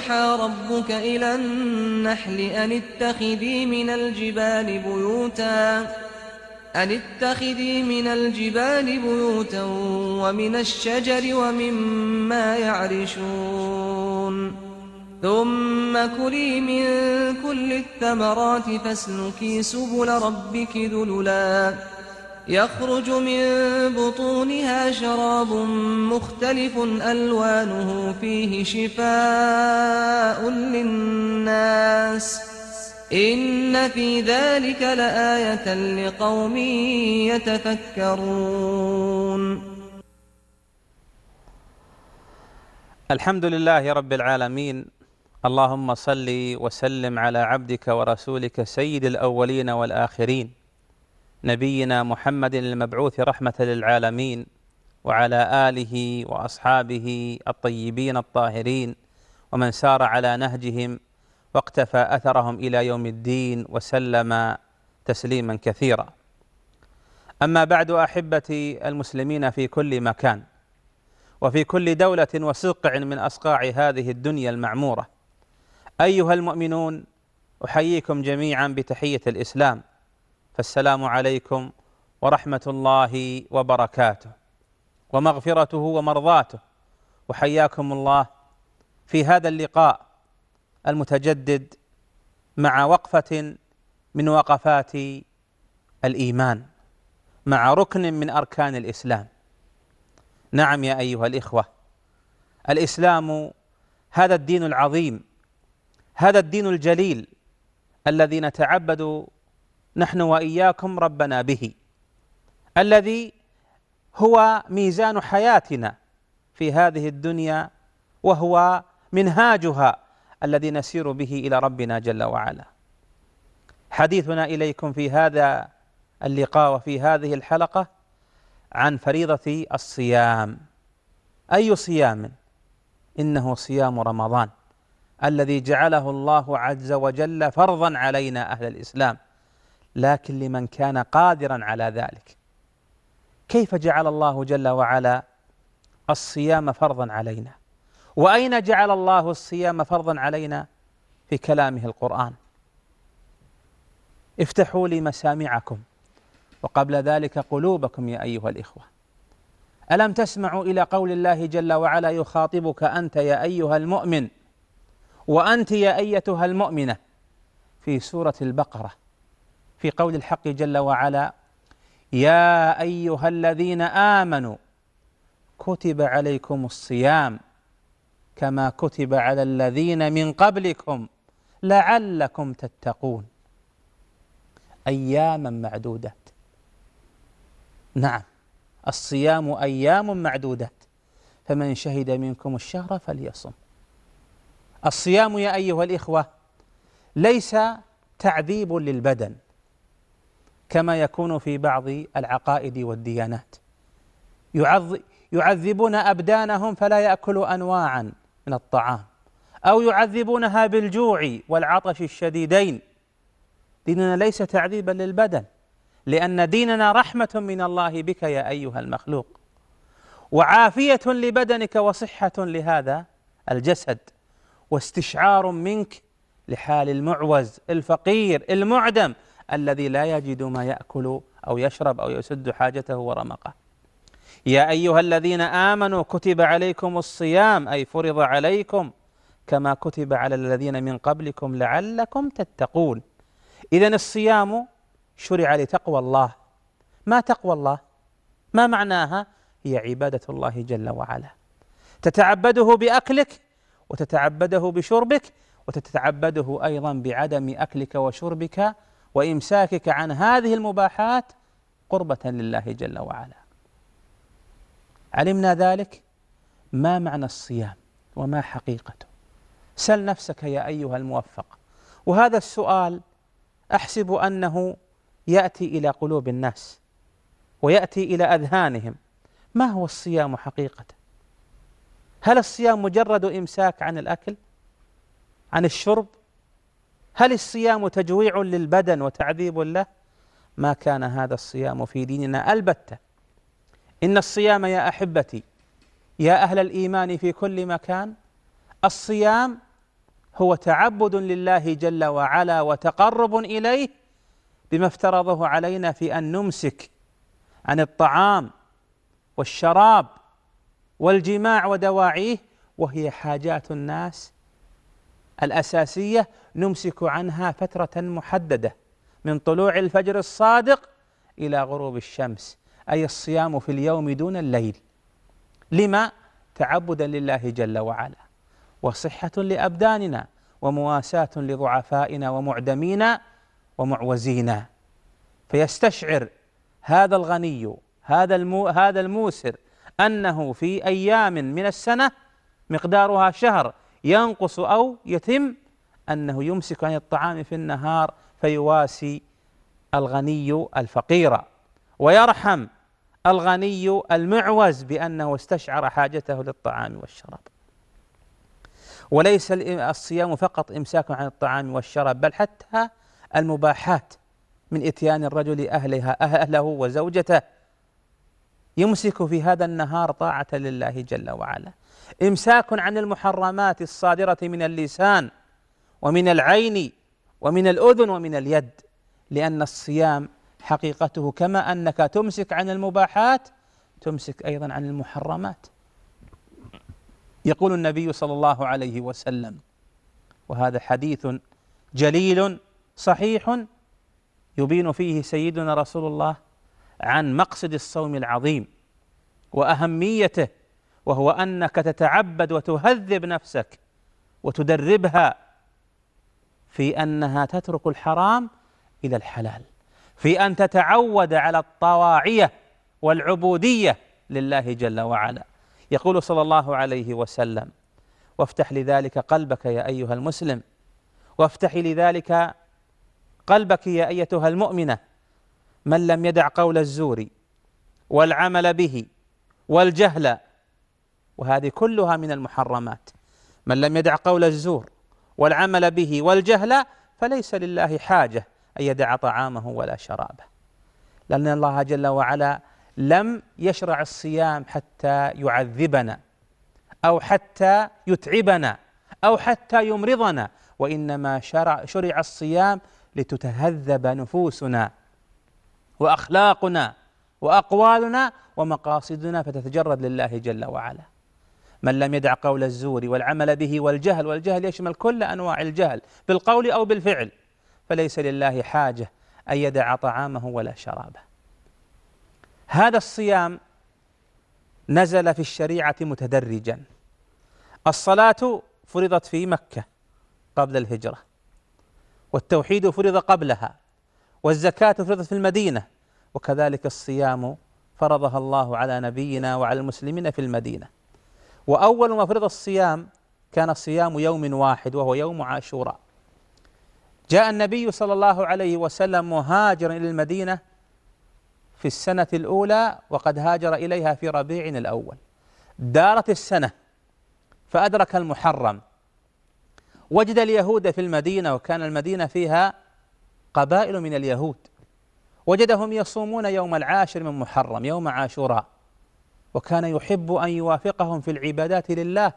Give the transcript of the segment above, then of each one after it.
وأوحى ربك إلى النحل أن اتخذي من الجبال بيوتا ومن الشجر ومما يعرشون ثم كلي من كل الثمرات فاسلكي سبل ربك ذللا يخرج من بطونها شراب مختلف ألوانه فيه شفاء للناس إن في ذلك لآية لقوم يتفكرون. الحمد لله رب العالمين، اللهم صل وسلم على عبدك ورسولك سيد الأولين والآخرين نبينا محمد المبعوث رحمة للعالمين، وعلى آله وأصحابه الطيبين الطاهرين ومن سار على نهجهم واقتفى أثرهم إلى يوم الدين وسلم تسليما كثيرا. أما بعد، أحبتي المسلمين في كل مكان وفي كل دولة وصقع من أصقاع هذه الدنيا المعمورة، أيها المؤمنون، أحييكم جميعا بتحية الإسلام، فالسلام عليكم ورحمة الله وبركاته ومغفرته ومرضاته. وحياكم الله في هذا اللقاء المتجدد مع وقفة من وقفات الإيمان، مع ركن من أركان الإسلام. نعم يا أيها الإخوة، الإسلام هذا الدين العظيم، هذا الدين الجليل الذي نتعبد نحن وإياكم ربنا به، الذي هو ميزان حياتنا في هذه الدنيا، وهو منهاجها الذي نسير به إلى ربنا جل وعلا. حديثنا إليكم في هذا اللقاء وفي هذه الحلقة عن فريضة الصيام. أي صيام؟ إنه صيام رمضان الذي جعله الله عز وجل فرضا علينا أهل الإسلام، لكن لمن كان قادرا على ذلك. كيف جعل الله جل وعلا الصيام فرضا علينا؟ وأين جعل الله الصيام فرضا علينا؟ في كلامه القرآن. افتحوا لي مسامعكم وقبل ذلك قلوبكم يا أيها الإخوة. ألم تسمعوا إلى قول الله جل وعلا يخاطبك أنت يا أيها المؤمن وأنت يا أيتها المؤمنة في سورة البقرة، في قول الحق جل وعلا: يا أيها الذين آمنوا كتب عليكم الصيام كما كتب على الذين من قبلكم لعلكم تتقون. أياما معدودات. نعم، الصيام أيام معدودات، فمن شهد منكم الشهر فليصم. الصيام يا أيها الإخوة ليس تعذيب للبدن كما يكون في بعض العقائد والديانات، يعذبون أبدانهم فلا يأكلوا أنواعا من الطعام، أو يعذبونها بالجوع والعطش الشديدين. ديننا ليس تعذيبا للبدن، لأن ديننا رحمة من الله بك يا أيها المخلوق، وعافية لبدنك وصحة لهذا الجسد، واستشعار منك لحال المعوز الفقير المعدم الذي لا يجد ما يأكل أو يشرب أو يسد حاجته ورمقه. يا أيها الذين آمنوا كتب عليكم الصيام، أي فرض عليكم كما كتب على الذين من قبلكم لعلكم تتقون. إذن الصيام شرع لتقوى الله. ما تقوى الله؟ ما معناها؟ هي عبادة الله جل وعلا، تتعبده بأكلك وتتعبده بشربك، وتتعبده أيضا بعدم أكلك وشربك وإمساكك عن هذه المباحات قربة لله جل وعلا. علمنا ذلك، ما معنى الصيام وما حقيقته؟ سل نفسك يا أيها الموفق. وهذا السؤال أحسب أنه يأتي إلى قلوب الناس ويأتي إلى أذهانهم. ما هو الصيام حقيقة؟ هل الصيام مجرد إمساك عن الأكل، عن الشرب؟ هل الصيام تجويع للبدن وتعذيب له؟ ما كان هذا الصيام في ديننا البتة. إن الصيام يا أحبتي يا أهل الإيمان في كل مكان، الصيام هو تعبد لله جل وعلا وتقرب إليه بما افترضه علينا في أن نمسك عن الطعام والشراب والجماع ودواعيه، وهي حاجات الناس الأساسية نمسك عنها فترة محددة من طلوع الفجر الصادق إلى غروب الشمس، أي الصيام في اليوم دون الليل. لما؟ تعبدا لله جل وعلا، وصحة لأبداننا، ومواساة لضعفائنا ومعدمينا ومعوزينا. فيستشعر هذا الغني هذا الموسر أنه في أيام من السنة مقدارها شهر ينقص أو يتم أنه يمسك عن الطعام في النهار فيواسي الغني الفقير، ويرحم الغني المعوز بأنه استشعر حاجته للطعام والشراب. وليس الصيام فقط إمساك عن الطعام والشراب، بل حتى المباحات من إتيان الرجل أهله وزوجته، يمسك في هذا النهار طاعة لله جل وعلا. إمساك عن المحرمات الصادرة من اللسان ومن العين ومن الأذن ومن اليد، لأن الصيام حقيقته كما أنك تمسك عن المباحات تمسك أيضا عن المحرمات. يقول النبي صلى الله عليه وسلم، وهذا حديث جليل صحيح يبين فيه سيدنا رسول الله عن مقصد الصوم العظيم وأهميته، وهو أنك تتعبد وتهذب نفسك وتدربها في أنها تترك الحرام إلى الحلال، في أن تتعود على الطواعية والعبودية لله جل وعلا. يقول صلى الله عليه وسلم: وافتح لذلك قلبك يا أيها المسلم، وافتحي لذلك قلبك يا أيتها المؤمنة، من لم يدع قول الزور والعمل به والجهل، وهذه كلها من المحرمات. من لم يدع قول الزور والعمل به والجهل فليس لله حاجة أن يدع طعامه ولا شرابه، لأن الله جل وعلا لم يشرع الصيام حتى يعذبنا أو حتى يتعبنا أو حتى يمرضنا، وإنما شرع الصيام لتتهذب نفوسنا وأخلاقنا وأقوالنا ومقاصدنا فتتجرد لله جل وعلا. من لم يدع قول الزور والعمل به والجهل، والجهل يشمل كل أنواع الجهل بالقول أو بالفعل، فليس لله حاجة أن يدع طعامه ولا شرابه. هذا الصيام نزل في الشريعة متدرجا. الصلاة فرضت في مكة قبل الهجرة، والتوحيد فرض قبلها، والزكاة فرضت في المدينة، وكذلك الصيام فرضها الله على نبينا وعلى المسلمين في المدينة. وأول ما فرض الصيام كان صيام يوم واحد وهو يوم عاشوراء. جاء النبي صلى الله عليه وسلم مهاجرا إلى المدينة في السنة الأولى، وقد هاجر إليها في ربيع الأول. دارت السنة فأدرك المحرم، وجد اليهود في المدينة، وكان المدينة فيها قبائل من اليهود، وجدهم يصومون يوم العاشر من محرم يوم عاشوراء، وكان يحب أن يوافقهم في العبادات لله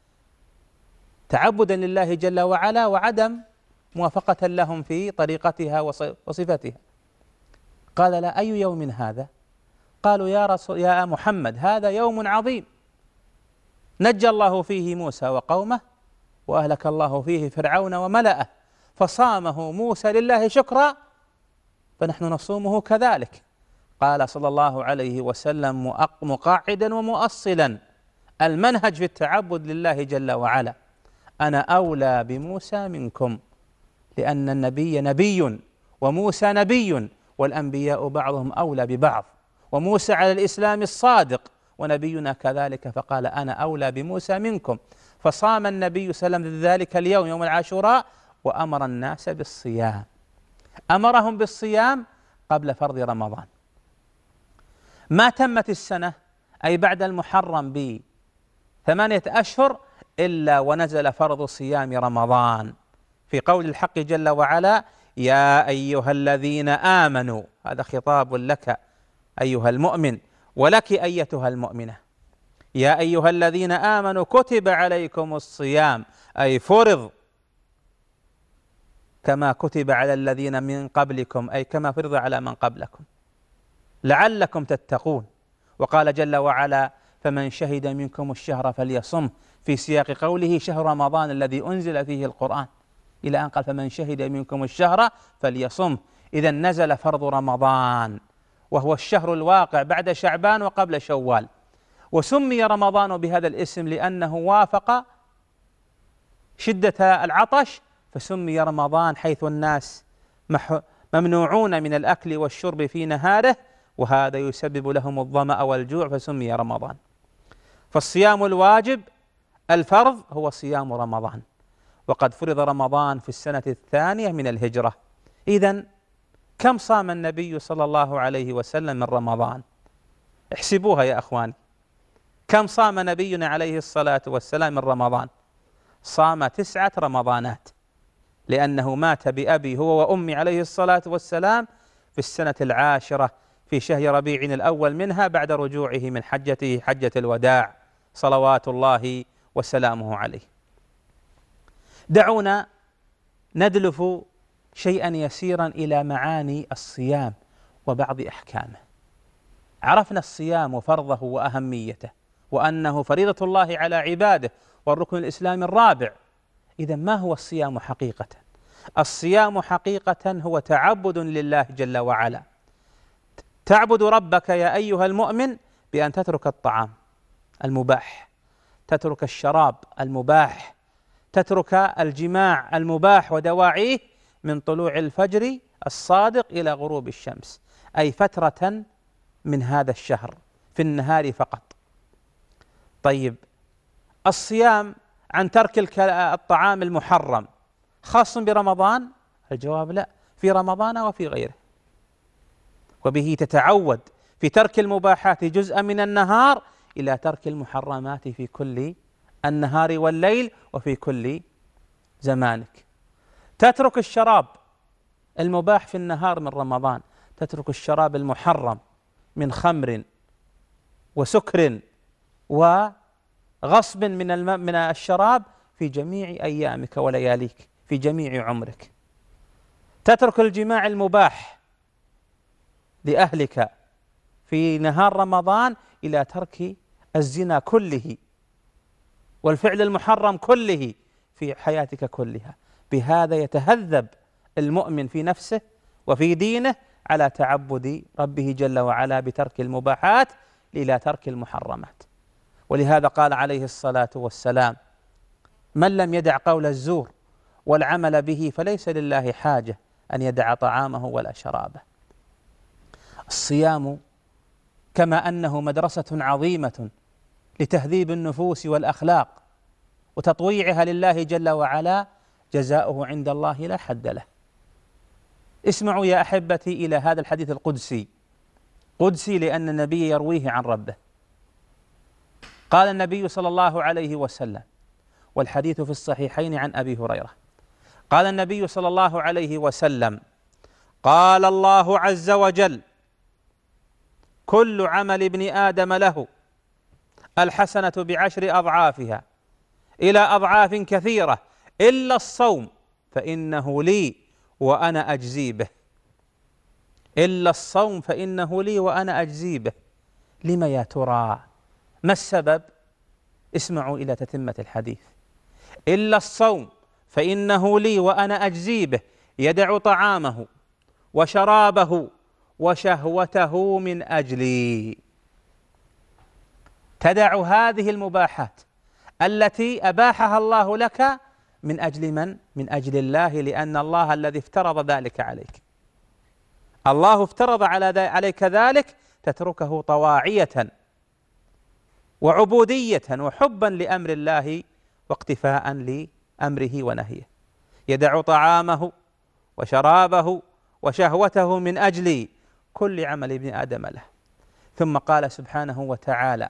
تعبدا لله جل وعلا، وعدم موافقة لهم في طريقتها وصفتها. قال: لا، أي يوم هذا؟ قالوا: يا محمد، هذا يوم عظيم نجى الله فيه موسى وقومه، وأهلك الله فيه فرعون وملأه، فصامه موسى لله شكرا، فنحن نصومه كذلك. قال صلى الله عليه وسلم مقاعدا ومؤصلا المنهج في التعبد لله جل وعلا: أنا أولى بموسى منكم، لأن النبي نبي وموسى نبي، والأنبياء بعضهم أولى ببعض، وموسى على الإسلام الصادق ونبينا كذلك، فقال: أنا أولى بموسى منكم. فصام النبي صلى الله عليه وسلم ذلك اليوم يوم العاشوراء، وأمر الناس بالصيام، أمرهم بالصيام قبل فرض رمضان. ما تمت السنة، أي بعد المحرم ب8 أشهر، إلا ونزل فرض صيام رمضان في قول الحق جل وعلا: يا أيها الذين آمنوا. هذا خطاب لك أيها المؤمن، ولك أيتها المؤمنة. يا أيها الذين آمنوا كتب عليكم الصيام، أي فرض كما كتب على الذين من قبلكم، أي كما فرض على من قبلكم لعلكم تتقون. وقال جل وعلا: فمن شهد منكم الشهر فليصم، في سياق قوله شهر رمضان الذي أنزل فيه القرآن، إلى أن قال: فمن شهد منكم الشهر فليصم. إذا نزل فرض رمضان، وهو الشهر الواقع بعد شعبان وقبل شوال. وسمي رمضان بهذا الاسم لأنه وافق شدة العطش، فسمي رمضان، حيث الناس ممنوعون من الأكل والشرب في نهاره، وهذا يسبب لهم الظمأ والجوع، فسمي رمضان. فالصيام الواجب الفرض هو صيام رمضان، وقد فرض رمضان في السنة 2 من الهجرة. إذن كم صام النبي صلى الله عليه وسلم من رمضان؟ احسبوها يا أخواني، كم صام نبينا عليه الصلاة والسلام من رمضان؟ صام 9 رمضانات، لأنه مات بأبي هو وأمي عليه الصلاة والسلام في السنة 10 في شهر ربيع الأول منها، بعد رجوعه من حجته حجة الوداع صلوات الله وسلامه عليه. دعونا ندلف شيئا يسيرا إلى معاني الصيام وبعض أحكامه. عرفنا الصيام وفرضه وأهميته، وأنه فريضة الله على عباده والركن الإسلامي الرابع. إذا ما هو الصيام حقيقة؟ الصيام حقيقة هو تعبد لله جل وعلا. تعبد ربك يا أيها المؤمن بأن تترك الطعام المباح، تترك الشراب المباح، تترك الجماع المباح ودواعيه من طلوع الفجر الصادق إلى غروب الشمس، أي فترة من هذا الشهر في النهار فقط. طيب، الصيام عن ترك الطعام المحرم خاص برمضان؟ الجواب لا، في رمضان وفي غيره. وبه تتعود في ترك المباحات جزءا من النهار إلى ترك المحرمات في كل النهار والليل وفي كل زمانك. تترك الشراب المباح في النهار من رمضان، تترك الشراب المحرم من خمر وسكر وغصب من الشراب في جميع أيامك ولياليك في جميع عمرك. تترك الجماع المباح لأهلك في نهار رمضان إلى ترك الزنا كله والفعل المحرم كله في حياتك كلها. بهذا يتهذب المؤمن في نفسه وفي دينه على تعبد ربه جل وعلا بترك المباحات إلى ترك المحرمات. ولهذا قال عليه الصلاة والسلام: من لم يدع قول الزور والعمل به فليس لله حاجة أن يدع طعامه ولا شرابه. الصيام كما أنه مدرسة عظيمة لتهذيب النفوس والأخلاق وتطويعها لله جل وعلا، جزاؤه عند الله لا حد له. اسمعوا يا أحبتي إلى هذا الحديث القدسي، قدسي لأن النبي يرويه عن ربه. قال النبي صلى الله عليه وسلم، والحديث في الصحيحين عن أبي هريرة، قال النبي صلى الله عليه وسلم: قال الله عز وجل: كل عمل ابن آدم له الحسنة ب10 أضعافها إلى أضعاف كثيرة إلا الصوم فإنه لي وأنا أجزي به. إلا الصوم فإنه لي وأنا أجزي به. لما يا ترى؟ ما السبب؟ اسمعوا إلى تتمة الحديث. إلا الصوم فإنه لي وأنا أجزي به، يدع طعامه وشرابه وشهوته من أجلي. تدع هذه المباحات التي أباحها الله لك من أجل من؟ من أجل الله، لأن الله الذي افترض ذلك عليك. الله افترض عليك ذلك، تتركه طواعية وعبودية وحبا لأمر الله واقتفاء لأمره ونهيه. يدع طعامه وشرابه وشهوته من أجل كل عمل ابن آدم له. ثم قال سبحانه وتعالى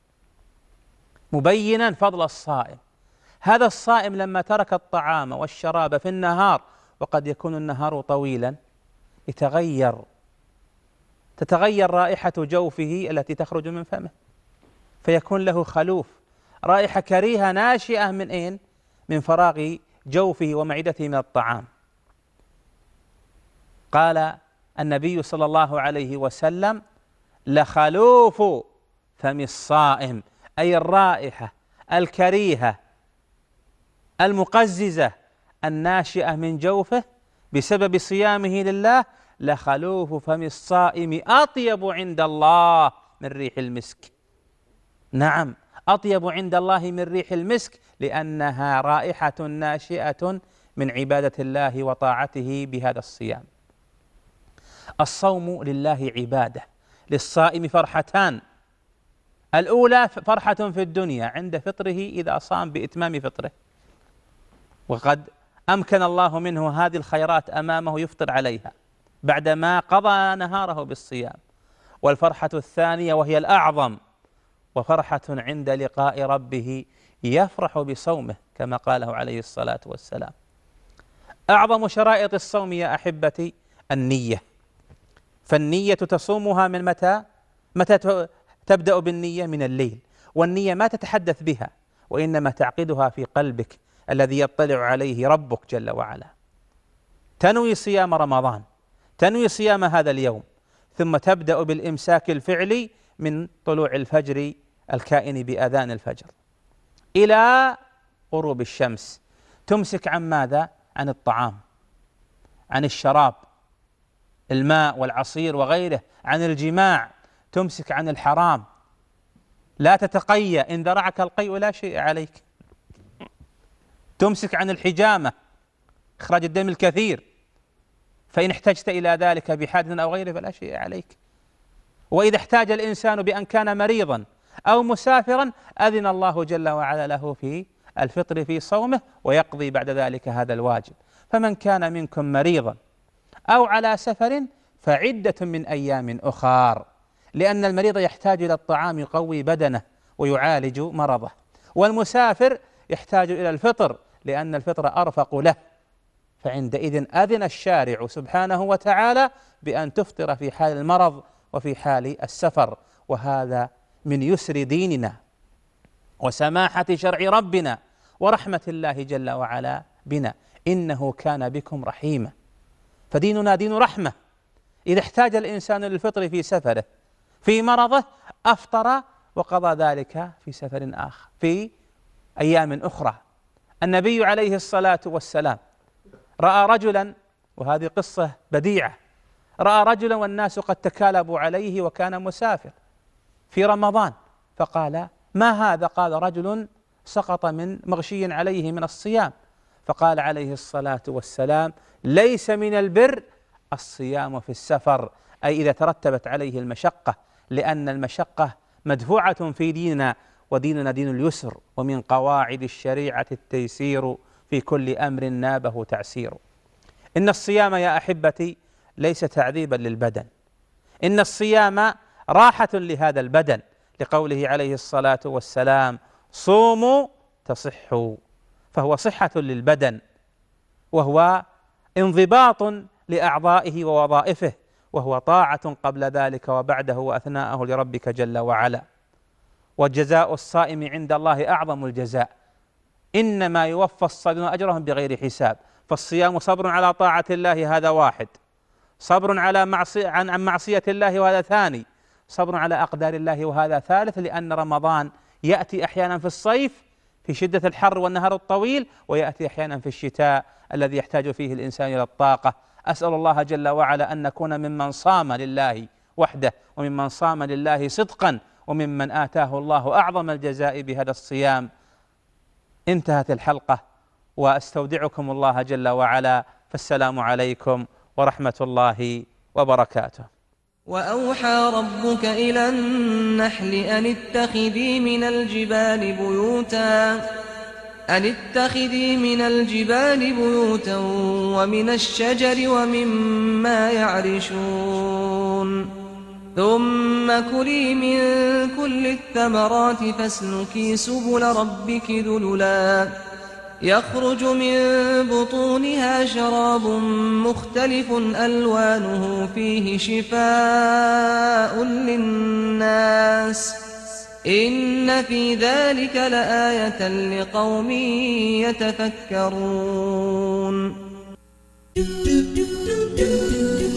مبينا فضل الصائم: هذا الصائم لما ترك الطعام والشراب في النهار، وقد يكون النهار طويلا، تتغير رائحة جوفه التي تخرج من فمه، فيكون له خلوف، رائحة كريهة ناشئة من أين؟ من فراغ جوفه ومعدته من الطعام. قال النبي صلى الله عليه وسلم: لخلوف فم الصائم، أي الرائحة الكريهة المقززة الناشئة من جوفه بسبب صيامه لله، لخلوف فم الصائم أطيب عند الله من ريح المسك. نعم، أطيب عند الله من ريح المسك، لأنها رائحة ناشئة من عبادة الله وطاعته بهذا الصيام. الصوم لله عبادة، للصائم فرحتان: الأولى فرحة في الدنيا عند فطره إذا صام بإتمام فطره، وقد أمكن الله منه هذه الخيرات أمامه يفطر عليها بعدما قضى نهاره بالصيام. والفرحة الثانية وهي الأعظم، وفرحة عند لقاء ربه يفرح بصومه كما قاله عليه الصلاة والسلام. أعظم شرائط الصوم يا أحبتي النية، فالنية تصومها من متى تبدأ بالنية؟ من الليل، والنية ما تتحدث بها وإنما تعقدها في قلبك الذي يطلع عليه ربك جل وعلا. تنوي صيام رمضان، تنوي صيام هذا اليوم، ثم تبدأ بالإمساك الفعلي من طلوع الفجر الكائن بأذان الفجر إلى غروب الشمس. تمسك عن ماذا؟ عن الطعام، عن الشراب، الماء والعصير وغيره، عن الجماع، تمسك عن الحرام، لا تتقيأ، إن ذرعك القيء لا شيء عليك. تمسك عن الحجامة، إخراج الدم الكثير، فإن احتجت إلى ذلك بحادث أو غيره فلا شيء عليك. وإذا احتاج الإنسان بأن كان مريضا أو مسافرا أذن الله جل وعلا له في الفطر في صومه، ويقضي بعد ذلك هذا الواجب. فمن كان منكم مريضا أو على سفر فعدة من أيام أخر، لأن المريض يحتاج إلى الطعام يقوي بدنه ويعالج مرضه، والمسافر يحتاج إلى الفطر لأن الفطر أرفق له. فعندئذ أذن الشارع سبحانه وتعالى بأن تفطر في حال المرض وفي حال السفر، وهذا من يسر ديننا وسماحة شرع ربنا ورحمة الله جل وعلا بنا، إنه كان بكم رحيما. فديننا دين رحمة. إذا احتاج الإنسان للفطر في سفره في مرضه أفطر وقضى ذلك في سفر آخر في أيام أخرى. النبي عليه الصلاة والسلام رأى رجلا، وهذه قصة بديعة، رأى رجلا والناس قد تكالبوا عليه وكان مسافر في رمضان، فقال: ما هذا؟ قال: رجل سقط من مغشي عليه من الصيام. فقال عليه الصلاة والسلام: ليس من البر الصيام في السفر، أي إذا ترتبت عليه المشقة، لأن المشقة مدفوعة في ديننا، وديننا دين اليسر، ومن قواعد الشريعة التيسير، في كل أمر نابه تعسير. إن الصيام يا أحبتي ليس تعذيبا للبدن، إن الصيام راحة لهذا البدن، لقوله عليه الصلاة والسلام: صوموا تصحوا، فهو صحة للبدن، وهو انضباط لأعضائه ووظائفه، وهو طاعة قبل ذلك وبعده وأثناءه لربك جل وعلا. وجزاء الصائم عند الله أعظم الجزاء، إنما يوفى الصابرون أجرهم بغير حساب. فالصيام صبر على طاعة الله، هذا واحد، صبر على عن معصية الله، وهذا ثاني، صبر على أقدار الله، وهذا ثالث، لأن رمضان يأتي أحيانا في الصيف في شدة الحر والنهار الطويل، ويأتي أحيانا في الشتاء الذي يحتاج فيه الإنسان إلى الطاقة. أسأل الله جل وعلا أن نكون ممن صام لله وحده، وممن صام لله صدقا، وممن آتاه الله أعظم الجزاء بهذا الصيام. انتهت الحلقة، وأستودعكم الله جل وعلا، فالسلام عليكم ورحمة الله وبركاته. وأوحى ربك إلى النحل أن اتخذي من الجبال بيوتا ومن الشجر ومما يعرشون، ثم كلي من كل الثمرات فاسلكي سبل ربك ذللا يخرج من بطونها شراب مختلف ألوانه فيه شفاء للناس، إن في ذلك لآية لقوم يتفكرون.